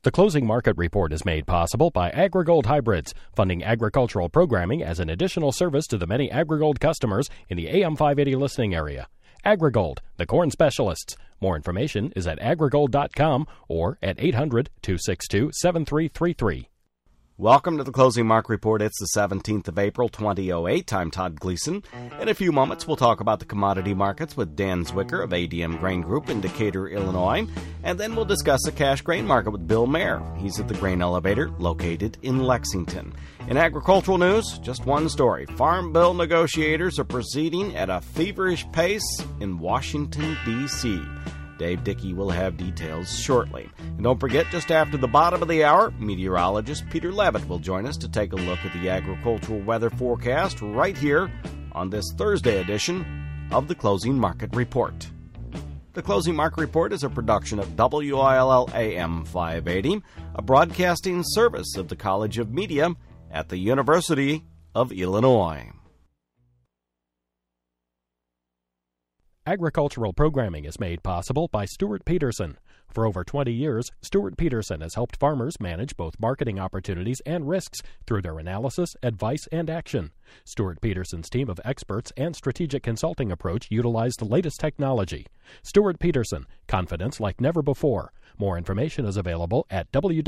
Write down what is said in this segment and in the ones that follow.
The closing market report is made possible by AgriGold Hybrids, funding agricultural programming as an additional service to the many AgriGold customers in the AM 580 listening area. AgriGold, the corn specialists. More information is at agrigold.com or at 800-262-7333. Welcome to the Closing Market Report. It's the 17th of April, 2008. I'm Todd Gleason. In a few moments, we'll talk about the commodity markets with Dan Zwicker of ADM Grain Group in Decatur, Illinois. And then we'll discuss the cash grain market with Bill Mayer. He's at the Grain Elevator, located in Lexington. In agricultural news, just one story. Farm bill negotiators are proceeding at a feverish pace in Washington, D.C. Dave Dickey will have details shortly. And don't forget, just after the bottom of the hour, meteorologist Peter Levitt will join us to take a look at the agricultural weather forecast right here on this Thursday edition of the Closing Market Report. The Closing Market Report is a production of WILL AM 580, a broadcasting service of the College of Media at the University of Illinois. Agricultural programming is made possible by Stuart Peterson. For over 20 years, Stuart Peterson has helped farmers manage both marketing opportunities and risks through their analysis, advice, and action. Stuart Peterson's team of experts and strategic consulting approach utilize the latest technology. Stuart Peterson, confidence like never before. More information is available at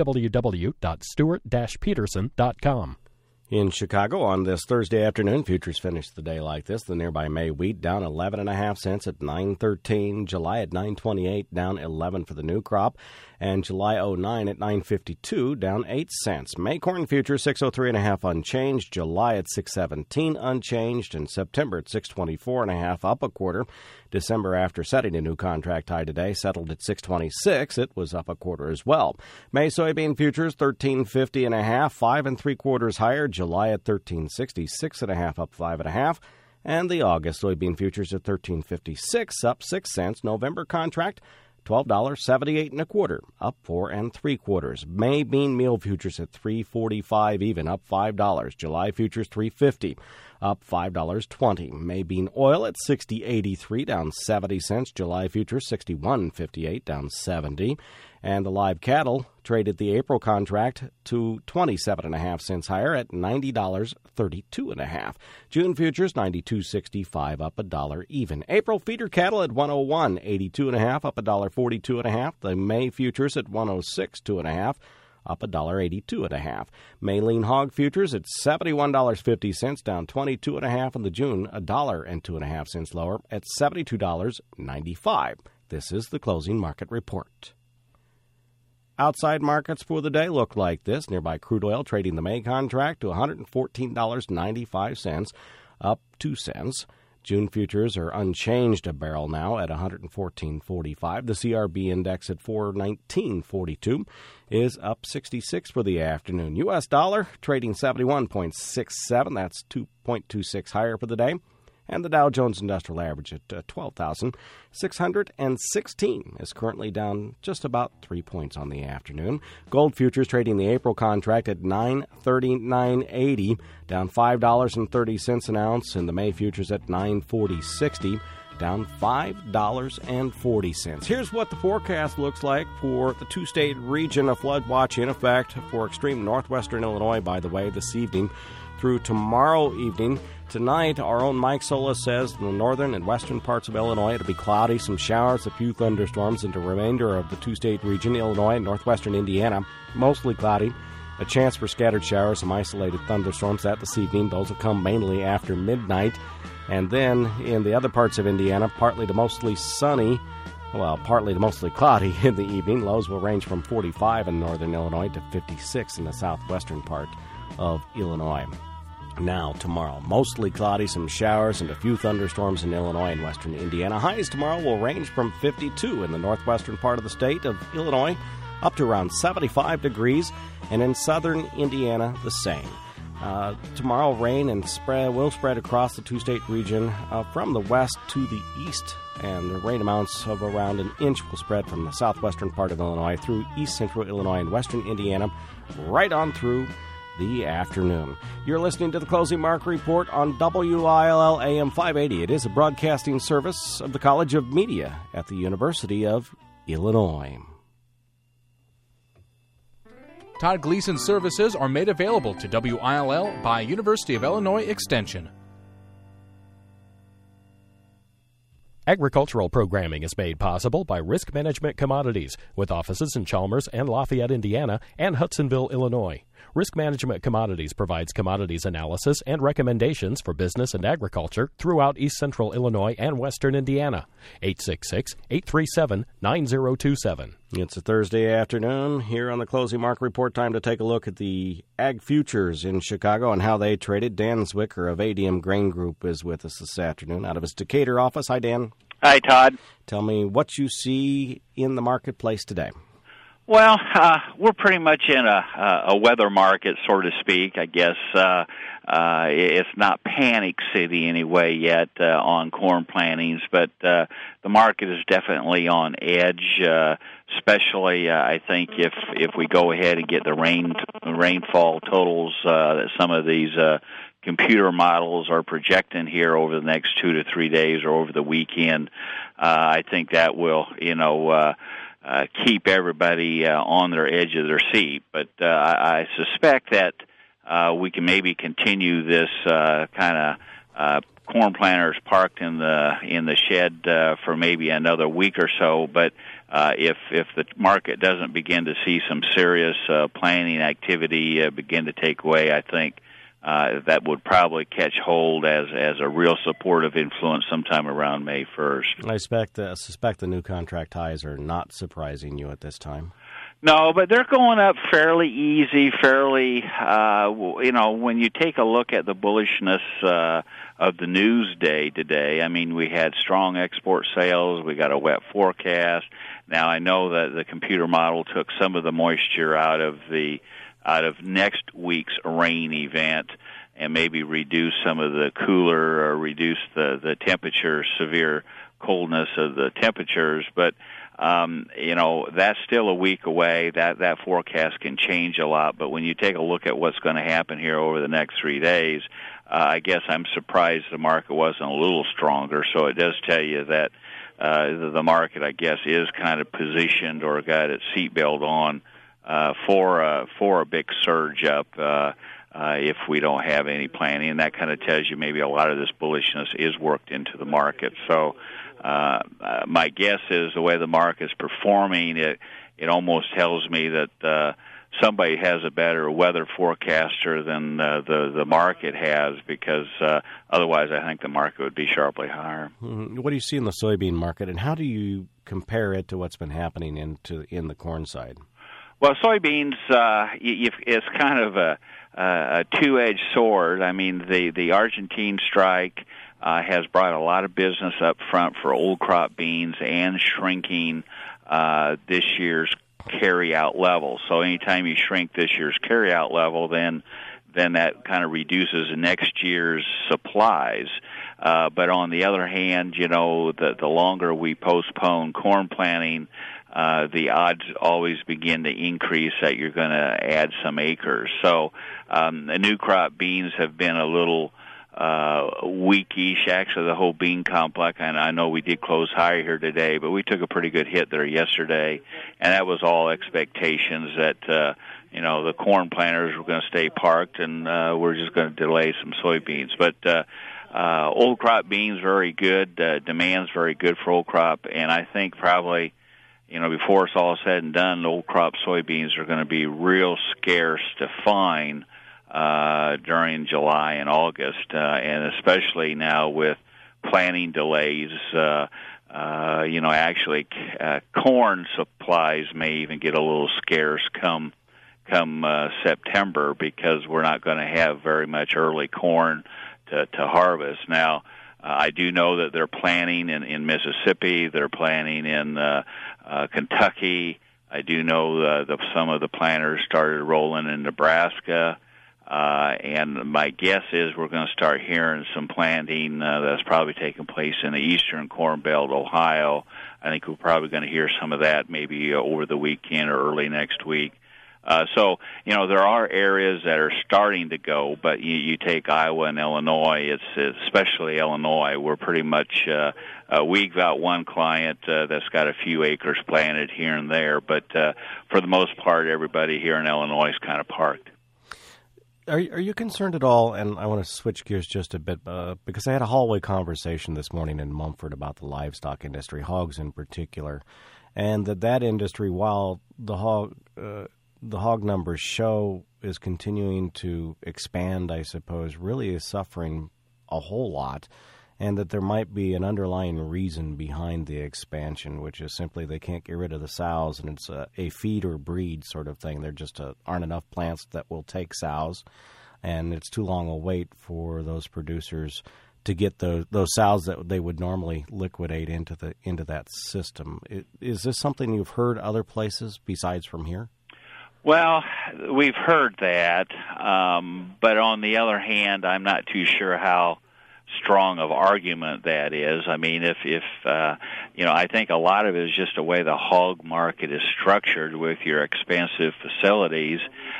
www.stuart-peterson.com. In Chicago on this Thursday afternoon, futures finished the day like this. The nearby May wheat down 11.5 cents at 9.13. July at 9.28, down 11 for the new crop. And July 09 at 9.52, down 8 cents. May corn futures 603.5 unchanged. July at 6.17 unchanged. And September at 624.5 up a quarter. December, after setting a new contract high today, settled at 626. It was up a quarter as well. May soybean futures 13.50.5, 5 3/4 higher. July at 13.66.5, up 5.5. And the August soybean futures at 13.56, up 6 cents. November contract $12.78 1/4, up 4 3/4. May bean meal futures at $3.45 even, up $5. July futures $3.50, up $5.20. May bean oil at $60.83, down 70 cents. July futures $61.58, down 70. And the live cattle traded the April contract to 27.5 cents higher at $90.32.5. June futures $92.65, up $1 even. April feeder cattle at $101.82.5, up $1.42.5. The May futures at $106.2.5, up $1.82.5. May lean hog futures at $71.50, down 22.5, and the June $1.02.5 lower at $72.95. This is the Closing Market Report. Outside markets for the day look like this. Nearby crude oil trading the May contract to $114.95, up 2 cents. June futures are unchanged a barrel now at $114.45. The CRB index at 419.42 is up 66 for the afternoon. U.S. dollar trading 71.67. That's 2.26 higher for the day. And the Dow Jones Industrial Average at 12,616 is currently down just about 3 points on the afternoon. Gold futures trading the April contract at $939.80, down $5.30 an ounce, and the May futures at $940.60, down $5.40. Here's what the forecast looks like for the two-state region. A flood watch in effect for extreme northwestern Illinois, by the way, this evening through tomorrow evening. Tonight, our own Mike Solis says in the northern and western parts of Illinois, it'll be cloudy, some showers, a few thunderstorms, and the remainder of the two-state region, Illinois and northwestern Indiana, mostly cloudy. A chance for scattered showers, some isolated thunderstorms that this evening. Those will come mainly after midnight. And then in the other parts of Indiana, partly to mostly sunny, partly to mostly cloudy in the evening. Lows will range from 45 in northern Illinois to 56 in the southwestern part of Illinois. Now, tomorrow, mostly cloudy, some showers, and a few thunderstorms in Illinois and western Indiana. Highs tomorrow will range from 52 in the northwestern part of the state of Illinois up to around 75 degrees, and in southern Indiana, the same. Tomorrow, rain and will spread across the two-state region from the west to the east, and the rain amounts of around an inch will spread from the southwestern part of Illinois through east-central Illinois and western Indiana, right on through the afternoon. You're listening to the Closing Market Report on WILL AM 580. It is a broadcasting service of the College of Media at the University of Illinois. Todd Gleason services are made available to WILL by University of Illinois Extension. Agricultural programming is made possible by Risk Management Commodities, with offices in Chalmers and Lafayette, Indiana, and Hudsonville, Illinois. Risk Management Commodities provides commodities analysis and recommendations for business and agriculture throughout East Central Illinois and Western Indiana. 866-837-9027. It's a Thursday afternoon here on the Closing Market Report. Time to take a look at the ag futures in Chicago and how they traded. Dan Zwicker of ADM Grain Group is with us this afternoon out of his Decatur office. Hi, Dan. Hi, Todd. Tell me what you see in the marketplace today. Well, we're pretty much in a weather market, so to speak. I guess it's not panic city anyway yet on corn plantings, but the market is definitely on edge. Especially, I think if we go ahead and get the rainfall totals that some of these computer models are projecting here over the next 2 to 3 days or over the weekend, I think that will, keep everybody on their edge of their seat. But I suspect that we can maybe continue this kind of corn planters parked in the shed for maybe another week or so. But if the market doesn't begin to see some serious planting activity begin to take away, I think that would probably catch hold as a real supportive influence sometime around May 1st. I suspect the new contract highs are not surprising you at this time. No, but they're going up fairly easy, fairly, when you take a look at the bullishness of the news day today. I mean, we had strong export sales, we got a wet forecast. Now, I know that the computer model took some of the moisture out of next week's rain event and maybe reduce some of the cooler or reduce the temperature, severe coldness of the temperatures. But, that's still a week away. That forecast can change a lot. But when you take a look at what's going to happen here over the next 3 days, I guess I'm surprised the market wasn't a little stronger. So it does tell you that the market, I guess, is kind of positioned or got its seatbelt on for a big surge up if we don't have any planning, and that kind of tells you maybe a lot of this bullishness is worked into the market. So my guess is the way the market is performing, it almost tells me that somebody has a better weather forecaster than the market has, because otherwise I think the market would be sharply higher. What do you see in the soybean market, and how do you compare it to what's been happening in the corn side? Well, soybeans, it's kind of a two-edged sword. I mean, the Argentine strike has brought a lot of business up front for old crop beans and shrinking this year's carry-out level. So anytime you shrink this year's carry-out level, then that kind of reduces next year's supplies. But on the other hand, the longer we postpone corn planting, the odds always begin to increase that you're going to add some acres. So the new crop beans have been a little weakish, actually, the whole bean complex. And I know we did close higher here today, but we took a pretty good hit there yesterday, and that was all expectations that the corn planters were going to stay parked, and we're just going to delay some soybeans. But old crop beans very good, demand's very good for old crop, and I think probably before it's all said and done, old crop soybeans are going to be real scarce to find during July and August, and especially now with planting delays. Actually, corn supplies may even get a little scarce come September, because we're not going to have very much early corn to harvest. Now, I do know that they're planting in Mississippi, they're planting in Kentucky. I do know that some of the planters started rolling in Nebraska. And my guess is we're going to start hearing some planting that's probably taking place in the eastern Corn Belt, Ohio. I think we're probably going to hear some of that maybe over the weekend or early next week. So, there are areas that are starting to go, but you take Iowa and Illinois, it's especially Illinois, we're pretty much, we've got one client that's got a few acres planted here and there, but for the most part, everybody here in Illinois is kind of parked. Are you concerned at all, and I want to switch gears just a bit, because I had a hallway conversation this morning in Mumford about the livestock industry, hogs in particular, and that industry, while the hog numbers show is continuing to expand, I suppose, really is suffering a whole lot, and that there might be an underlying reason behind the expansion, which is simply they can't get rid of the sows, and it's a feed or breed sort of thing. There just aren't enough plants that will take sows, and it's too long a wait for those producers to get those sows that they would normally liquidate into that system. Is this something you've heard other places besides from here? Well, we've heard that, but on the other hand, I'm not too sure how strong of argument that is. I mean, if I think a lot of it is just the way the hog market is structured with your expansive facilities.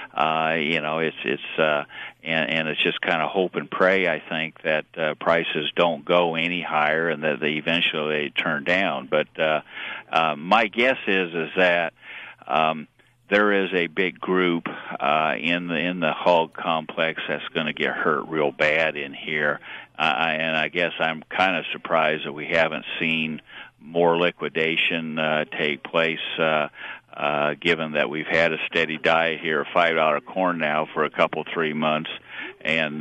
It's just kind of hope and pray, I think, that prices don't go any higher and that they eventually turn down. But my guess is that there is a big group in the hog complex that's going to get hurt real bad in here, and I guess I'm kind of surprised that we haven't seen more liquidation take place, given that we've had a steady diet here of $5 corn now for a couple 3 months, and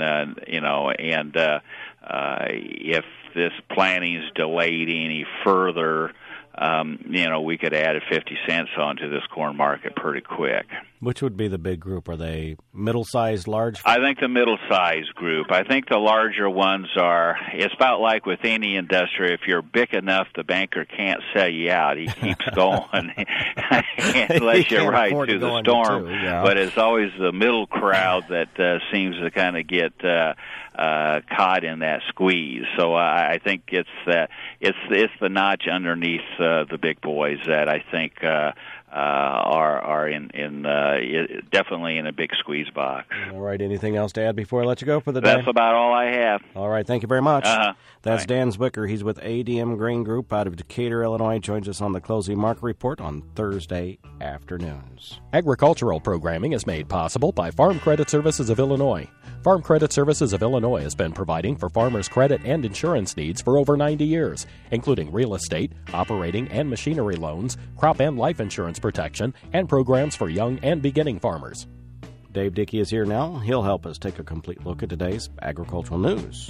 if this planning is delayed any further, we could add 50 cents onto this corn market pretty quick. Which would be the big group? Are they middle-sized, large? I think the middle-sized group. I think the larger ones it's about like with any industry. If you're big enough, the banker can't sell you out. He keeps going unless you ride through the storm. But it's always the middle crowd that seems to kind of get caught in that squeeze. So I think it's the notch underneath the big boys that I think are definitely in a big squeeze box. All right. Anything else to add before I let you go for the day? That's about all I have. All right. Thank you very much. That's right. Dan Zwicker. He's with ADM Grain Group out of Decatur, Illinois. Joins us on the Closing Market Report on Thursday afternoons. Agricultural programming is made possible by Farm Credit Services of Illinois. Farm Credit Services of Illinois has been providing for farmers' credit and insurance needs for over 90 years, including real estate, operating and machinery loans, crop and life insurance protection, and programs for young and beginning farmers. Dave Dickey is here now. He'll help us take a complete look at today's agricultural news.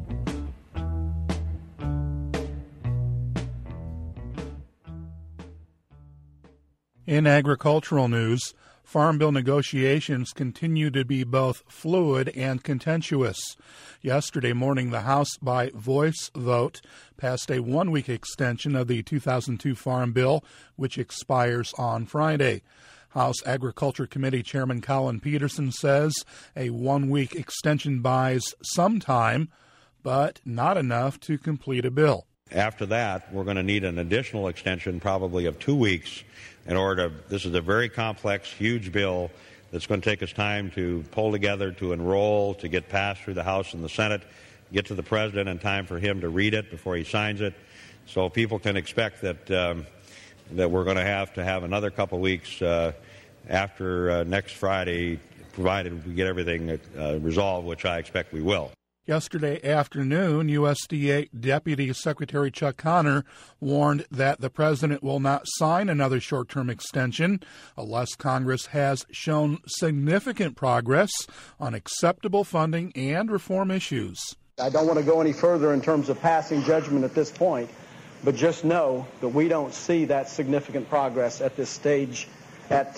In agricultural news, Farm Bill negotiations continue to be both fluid and contentious. Yesterday morning, the House, by voice vote, passed a one-week extension of the 2002 Farm Bill, which expires on Friday. House Agriculture Committee Chairman Collin Peterson says a one-week extension buys some time, but not enough to complete a bill. After that, we're going to need an additional extension, probably of 2 weeks, in order to, this is a very complex, huge bill that's going to take us time to pull together, to enroll, to get passed through the House and the Senate, get to the President in time for him to read it before he signs it. So people can expect that we're going to have another couple of weeks after next Friday, provided we get everything resolved, which I expect we will. Yesterday afternoon, USDA Deputy Secretary Chuck Connor warned that the president will not sign another short-term extension unless Congress has shown significant progress on acceptable funding and reform issues. I don't want to go any further in terms of passing judgment at this point, but just know that we don't see that significant progress at this stage at,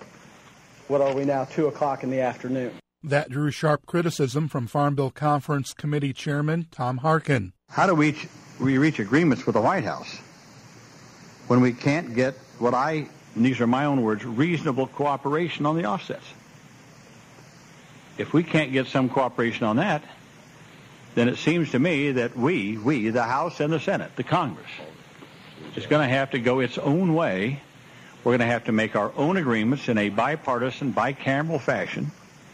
2 o'clock in the afternoon. That drew sharp criticism from Farm Bill Conference Committee Chairman Tom Harkin. How do we reach agreements with the White House when we can't get and these are my own words, reasonable cooperation on the offsets? If we can't get some cooperation on that, then it seems to me that we, the House and the Senate, the Congress, is going to have to go its own way We're going to have to make our own agreements in a bipartisan, bicameral fashion.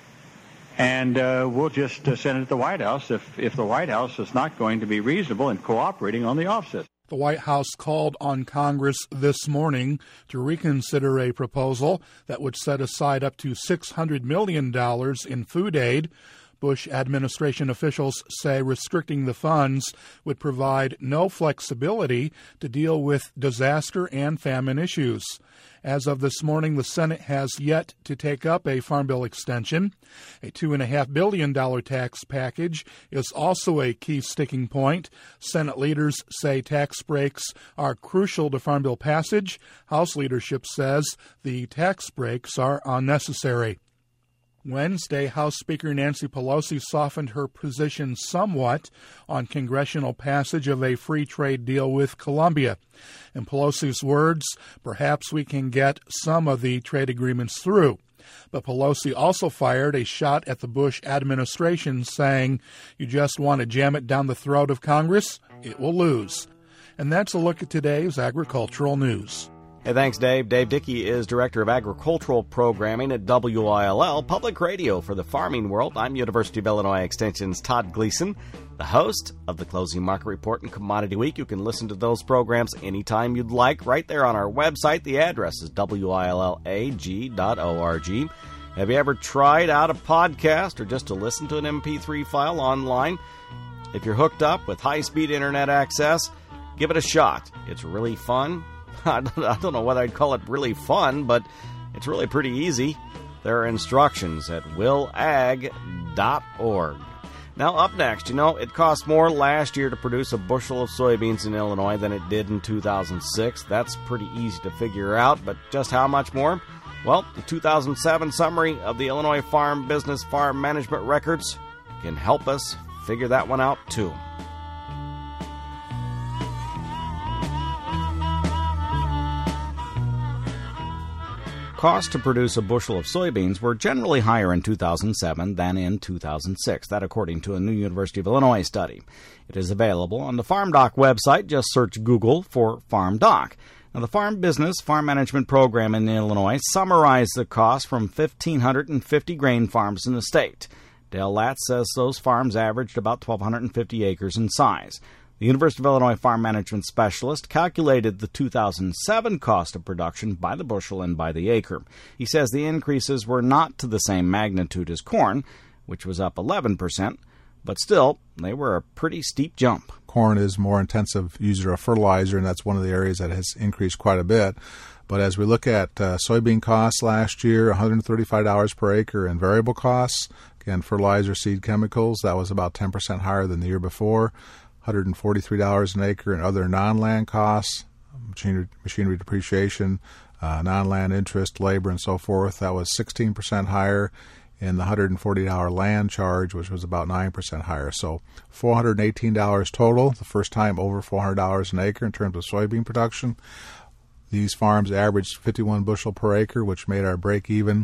And we'll just send it to the White House if the White House is not going to be reasonable in cooperating on the offset. The White House called on Congress this morning to reconsider a proposal that would set aside up to $600 million in food aid. Bush administration officials say restricting the funds would provide no flexibility to deal with disaster and famine issues. As of this morning, the Senate has yet to take up a Farm Bill extension. A $2.5 billion tax package is also a key sticking point. Senate leaders say tax breaks are crucial to Farm Bill passage. House leadership says the tax breaks are unnecessary. Wednesday, House Speaker Nancy Pelosi softened her position somewhat on congressional passage of a free trade deal with Colombia. In Pelosi's words, perhaps we can get some of the trade agreements through. But Pelosi also fired a shot at the Bush administration, saying, "You just want to jam it down the throat of Congress? It will lose." And that's a look at today's agricultural news. Hey, thanks, Dave. Dave Dickey is Director of Agricultural Programming at WILL Public Radio for the farming world. I'm University of Illinois Extension's Todd Gleason, the host of the Closing Market Report and Commodity Week. You can listen to those programs anytime you'd like right there on our website. The address is willag.org. Have you ever tried out a podcast or just to listen to an MP3 file online? If you're hooked up with high-speed internet access, give it a shot. It's really fun. I don't know whether I'd call it really fun, but it's really pretty easy. There are instructions at willag.org. Now, up next, it cost more last year to produce a bushel of soybeans in Illinois than it did in 2006. That's pretty easy to figure out, but just how much more? Well, the 2007 summary of the Illinois Farm Business Farm Management Records can help us figure that one out, too. Costs to produce a bushel of soybeans were generally higher in 2007 than in 2006. That according to a new University of Illinois study. It is available on the FarmDoc website. Just search Google for FarmDoc. Now, the Farm Business Farm Management Program in Illinois summarized the cost from 1,550 grain farms in the state. Dale Latz says those farms averaged about 1,250 acres in size. The University of Illinois farm management specialist calculated the 2007 cost of production by the bushel and by the acre. He says the increases were not to the same magnitude as corn, which was up 11%, but still, they were a pretty steep jump. Corn is more intensive user of fertilizer, and that's one of the areas that has increased quite a bit. But as we look at soybean costs last year, $135 per acre in variable costs. Again, fertilizer, seed, chemicals, that was about 10% higher than the year before. $143 an acre in other non-land costs, machinery depreciation, non-land interest, labor, and so forth. That was 16% higher in the $140 land charge, which was about 9% higher. So $418 total, the first time over $400 an acre in terms of soybean production. These farms averaged 51 bushel per acre, which made our break-even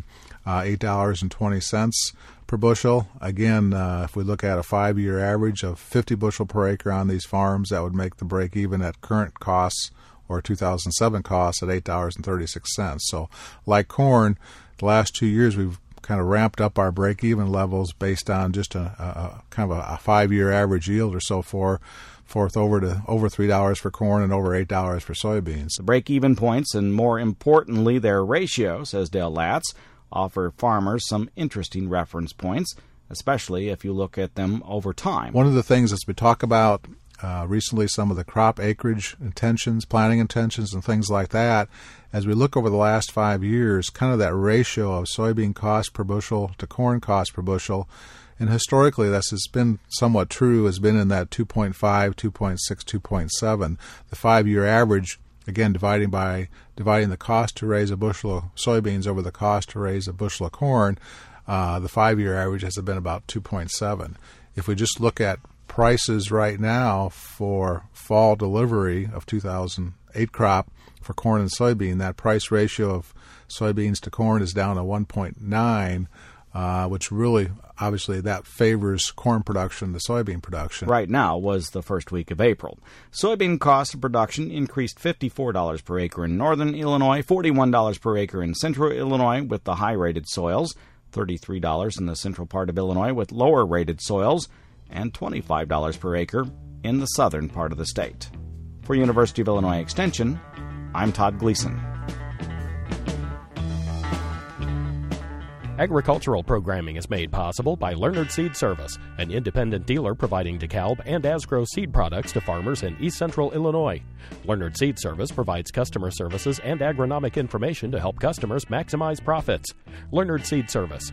$8.20 per bushel. Again, if we look at a 5-year average of 50 bushel per acre on these farms, that would make the break-even at current costs or 2007 costs at $8.36. So like corn, the last 2 years we've kind of ramped up our break-even levels based on just a kind of a 5-year average yield or so forth over to over $3 for corn and over $8 for soybeans. The break-even points, and more importantly, their ratio, says Dale Latz, offer farmers some interesting reference points, especially if you look at them over time. One of the things as we talk about recently, some of the crop acreage intentions, planting intentions, and things like that, as we look over the last 5 years, kind of that ratio of soybean cost per bushel to corn cost per bushel, and historically this has been somewhat true, has been in that 2.5, 2.6, 2.7. The 5-year average, again, dividing the cost to raise a bushel of soybeans over the cost to raise a bushel of corn, the 5-year average has been about 2.7. If we just look at prices right now for fall delivery of 2008 crop for corn and soybean, that price ratio of soybeans to corn is down to 1.9. which really, obviously, that favors corn production to soybean production. Right now was the first week of April. Soybean cost of production increased $54 per acre in northern Illinois, $41 per acre in central Illinois with the high-rated soils, $33 in the central part of Illinois with lower-rated soils, and $25 per acre in the southern part of the state. For University of Illinois Extension, I'm Todd Gleason. Agricultural programming is made possible by Leonard Seed Service, an independent dealer providing DeKalb and Asgrow seed products to farmers in East Central Illinois. Leonard Seed Service provides customer services and agronomic information to help customers maximize profits. Leonard Seed Service,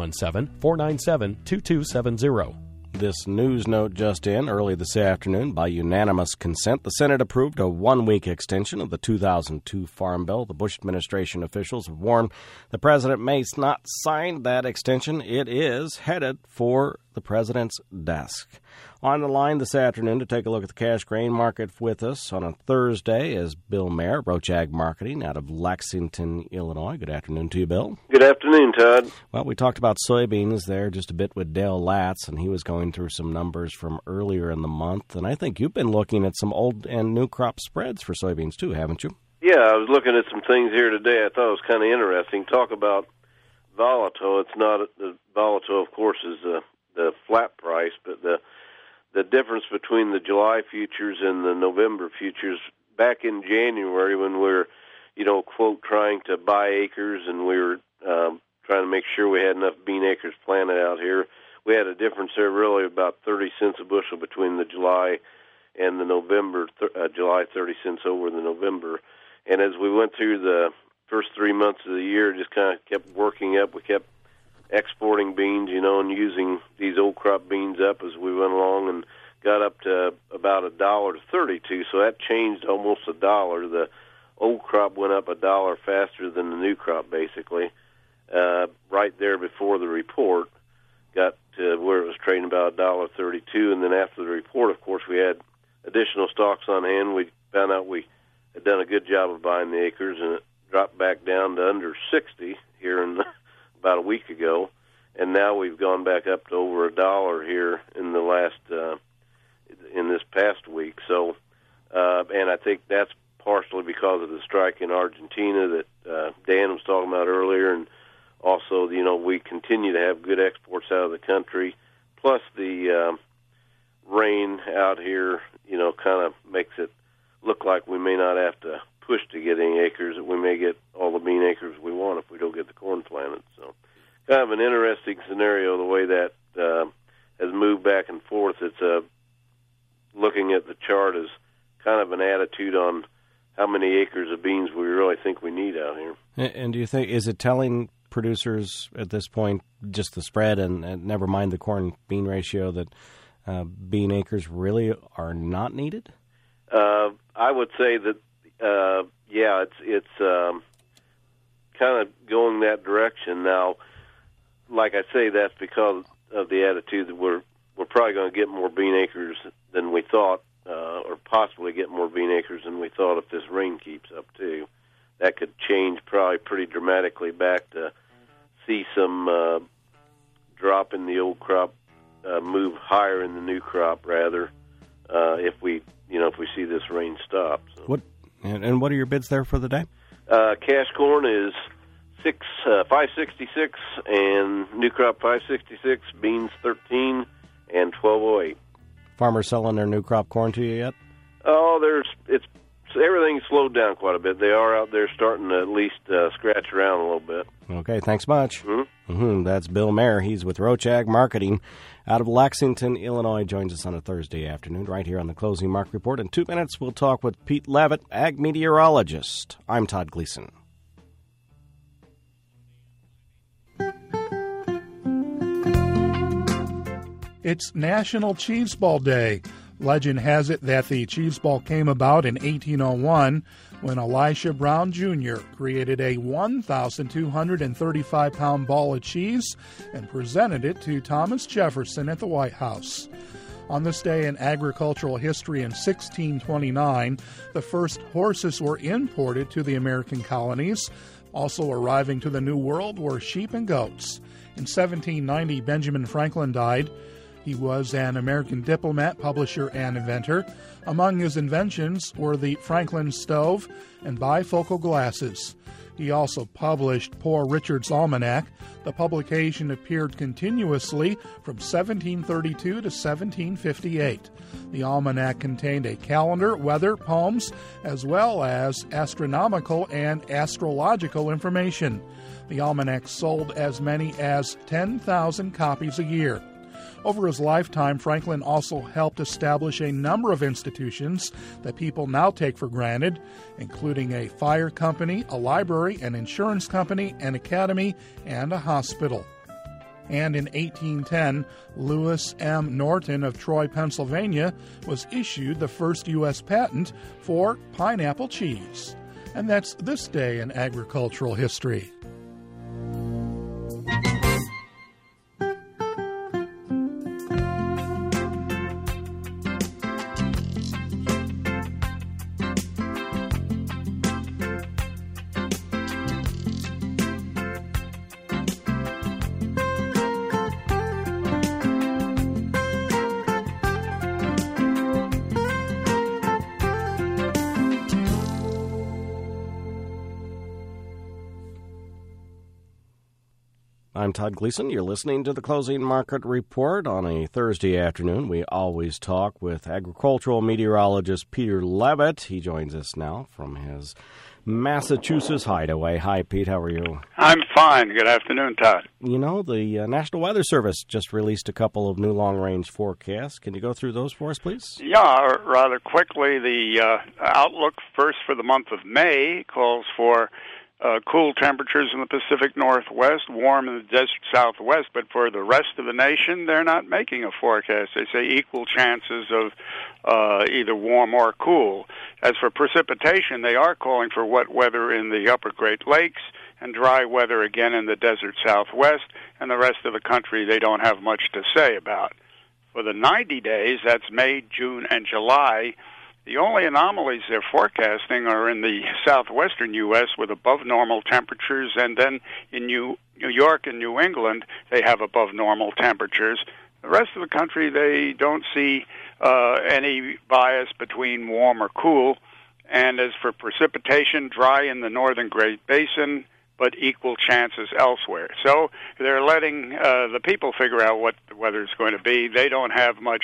217-497-2270. This news note just in early this afternoon. By unanimous consent, the Senate approved a one-week extension of the 2002 Farm Bill. The Bush administration officials have warned the president may not sign that extension. It is headed for the president's desk. On the line this afternoon to take a look at the cash grain market with us on a Thursday is Bill Mayer, Roach Ag Marketing out of Lexington, Illinois. Good afternoon to you, Bill. Good afternoon, Todd. Well, we talked about soybeans there just a bit with Dale Latz, and he was going through some numbers from earlier in the month. And I think you've been looking at some old and new crop spreads for soybeans too, haven't you? Yeah, I was looking at some things here today. I thought it was kind of interesting. Talk about volatile. It's not the volatile, of course, is the flat price, but the difference between the July futures and the November futures back in January when we were, quote, trying to buy acres and we were trying to make sure we had enough bean acres planted out here. We had a difference there really about 30 cents a bushel between the July and the November, July 30 cents over the November. And as we went through the first 3 months of the year, just kind of kept working up. We kept exporting beans, and using these old crop beans up as we went along and got up to about $1.32. So that changed almost $1. The old crop went up $1 faster than the new crop, basically. Right there before the report, got to where it was trading about $1.32, and then after the report, of course, we had additional stocks on hand. We found out we had done a good job of buying the acres, and it dropped back down to under 60 here in about a week ago, and now we've gone back up to over $1 here in the last in this past week. So, and I think that's partially because of the strike in Argentina that Dan was talking about earlier, and also, we continue to have good exports out of the country. Plus, the rain out here, kind of makes it look like we may not have to push to get any acres, that we may get all the bean acres we want if we don't get the corn planted. So kind of an interesting scenario, the way that has moved back and forth. It's looking at the chart as kind of an attitude on how many acres of beans we really think we need out here. And do you think, is it telling producers at this point, just the spread and never mind the corn-bean ratio, that bean acres really are not needed? I would say that it's kind of going that direction now. Like I say, that's because of the attitude that we're probably going to get more bean acres than we thought, or possibly get more bean acres than we thought if this rain keeps up too. That could change probably pretty dramatically back to see some drop in the old crop, move higher in the new crop rather, if we see this rain stop. So. What are your bids there for the day? Cash corn is $5.66 and new crop $5.66, beans $13 and $12.08. Farmers selling their new crop corn to you yet? Oh, everything's slowed down quite a bit. They are out there starting to at least scratch around a little bit. Okay, thanks much. Mm-hmm. That's Bill Mayer. He's with Roach Ag Marketing out of Lexington, Illinois. Joins us on a Thursday afternoon right here on the Closing Market Report. In 2 minutes, we'll talk with Pete Levitt, ag meteorologist. I'm Todd Gleason. It's National Cheese Ball Day. Legend has it that the cheese ball came about in 1801 when Elisha Brown Jr. created a 1,235-pound ball of cheese and presented it to Thomas Jefferson at the White House. On this day in agricultural history in 1629, the first horses were imported to the American colonies. Also arriving to the New World were sheep and goats. In 1790, Benjamin Franklin died. He was an American diplomat, publisher, and inventor. Among his inventions were the Franklin stove and bifocal glasses. He also published Poor Richard's Almanac. The publication appeared continuously from 1732 to 1758. The almanac contained a calendar, weather, poems, as well as astronomical and astrological information. The almanac sold as many as 10,000 copies a year. Over his lifetime, Franklin also helped establish a number of institutions that people now take for granted, including a fire company, a library, an insurance company, an academy, and a hospital. And in 1810, Lewis M. Norton of Troy, Pennsylvania, was issued the first U.S. patent for pineapple cheese. And that's this day in agricultural history. I'm Todd Gleason. You're listening to the Closing Market Report on a Thursday afternoon. We always talk with agricultural meteorologist Peter Levitt. He joins us now from his Massachusetts hideaway. Hi, Pete. How are you? I'm fine. Good afternoon, Todd. You know, the National Weather Service just released a couple of new long-range forecasts. Can you go through those for us, please? Yeah, rather quickly. The outlook first for the month of May calls for cool temperatures in the Pacific Northwest, warm in the desert Southwest, but for the rest of the nation, they're not making a forecast. They say equal chances of either warm or cool. As for precipitation, they are calling for wet weather in the upper Great Lakes and dry weather again in the desert Southwest, and the rest of the country they don't have much to say about. For the 90 days, that's May, June, and July, the only anomalies they're forecasting are in the southwestern U.S. with above normal temperatures, and then in New York and New England, they have above normal temperatures. The rest of the country, they don't see any bias between warm or cool. And as for precipitation, dry in the northern Great Basin, but equal chances elsewhere. So they're letting the people figure out what the weather is going to be. They don't have much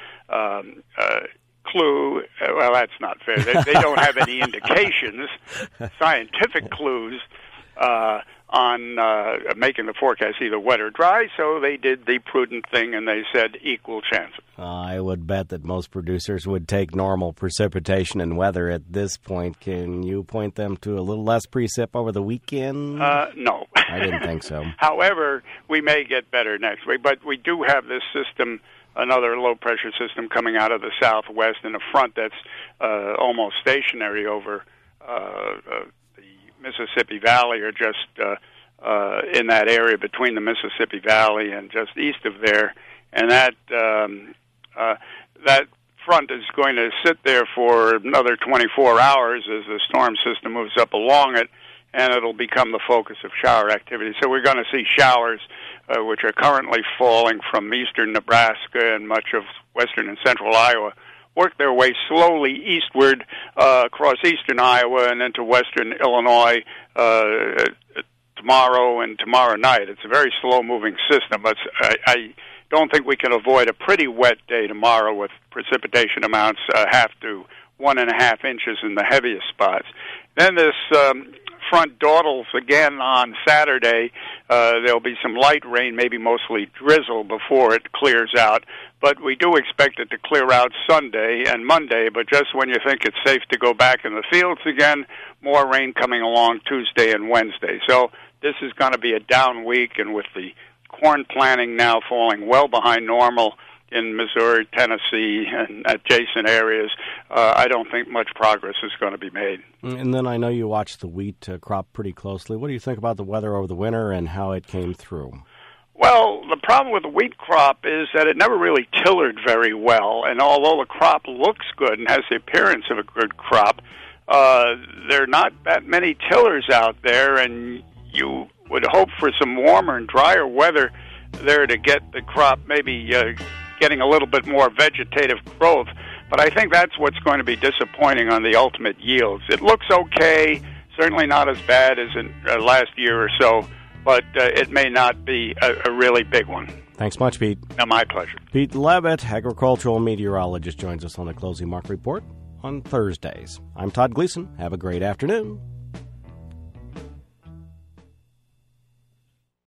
clue. Well, that's not fair. They don't have any indications, scientific clues, on making the forecast either wet or dry, so they did the prudent thing and they said equal chances. I would bet that most producers would take normal precipitation and weather at this point. Can you point them to a little less precip over the weekend? No. I didn't think so. However, we may get better next week, but we do have this system, another low-pressure system coming out of the southwest in a front that's almost stationary over the Mississippi Valley, or just in that area between the Mississippi Valley and just east of there. And that front is going to sit there for another 24 hours as the storm system moves up along it, and it'll become the focus of shower activity. So we're going to see showers which are currently falling from eastern Nebraska and much of western and central Iowa, work their way slowly eastward across eastern Iowa and into western Illinois tomorrow and tomorrow night. It's a very slow-moving system, but I don't think we can avoid a pretty wet day tomorrow with precipitation amounts half to 1.5 inches in the heaviest spots. Then this front dawdles again on Saturday. There'll be some light rain, maybe mostly drizzle, before it clears out. But we do expect it to clear out Sunday and Monday, but just when you think it's safe to go back in the fields again, more rain coming along Tuesday and Wednesday. So this is going to be a down week, and with the corn planting now falling well behind normal in Missouri, Tennessee, and adjacent areas, I don't think much progress is going to be made. And then I know you watched the wheat crop pretty closely. What do you think about the weather over the winter and how it came through? Well, the problem with the wheat crop is that it never really tillered very well, and although the crop looks good and has the appearance of a good crop, there are not that many tillers out there, and you would hope for some warmer and drier weather there to get the crop maybe getting a little bit more vegetative growth. But I think that's what's going to be disappointing on the ultimate yields. It looks okay, certainly not as bad as in last year or so, but it may not be a really big one. Thanks much, Pete. My pleasure. Pete Levitt, agricultural meteorologist, joins us on the Closing Market Report on Thursdays. I'm Todd Gleason. Have a great afternoon.